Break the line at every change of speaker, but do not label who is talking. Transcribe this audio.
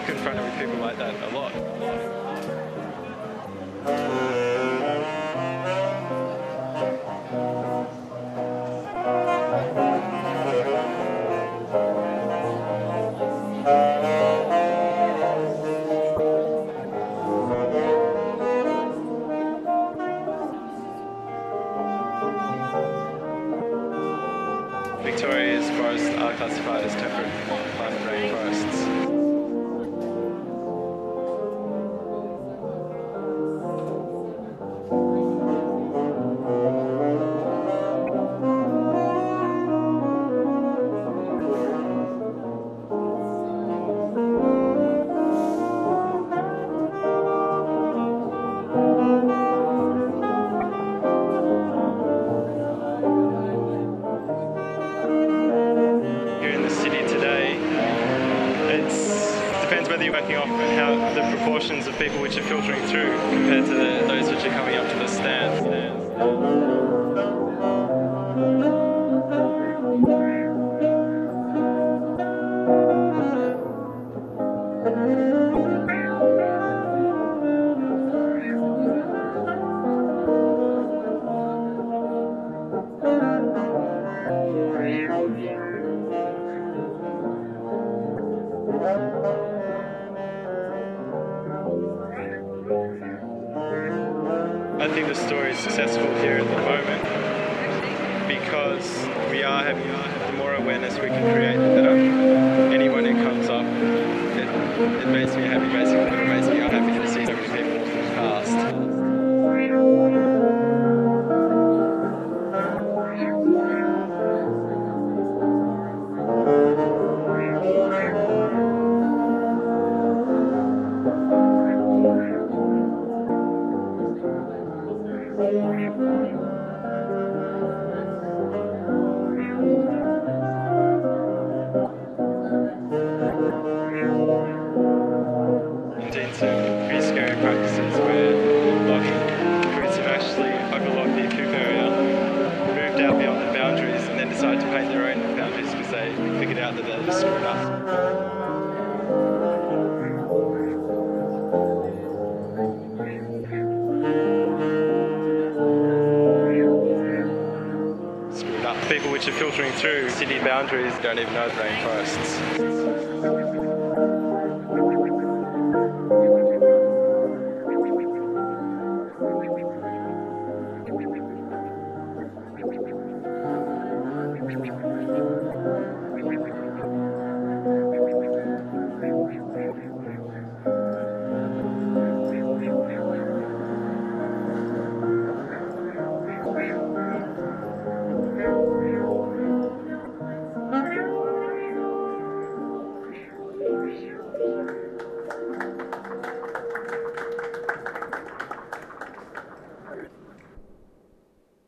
confronted with people like that a lot. Victoria's forests are classified as temperate climate rainforests. Depends whether you're working off how the proportions of people which are filtering through compared to those which are coming up to the stands. I think the story is successful here at the moment because we are having the more awareness we can create, the better. Anyone who comes up, it makes me happy basically, but it makes me unhappy to see so many people past. Indeed, some pretty scary practices where logging crews have actually overlogged the Coop area, moved out beyond the boundaries, and then decided to paint their own boundaries because they figured out that they just screwed up. People which are filtering through city boundaries don't even know the rainforests.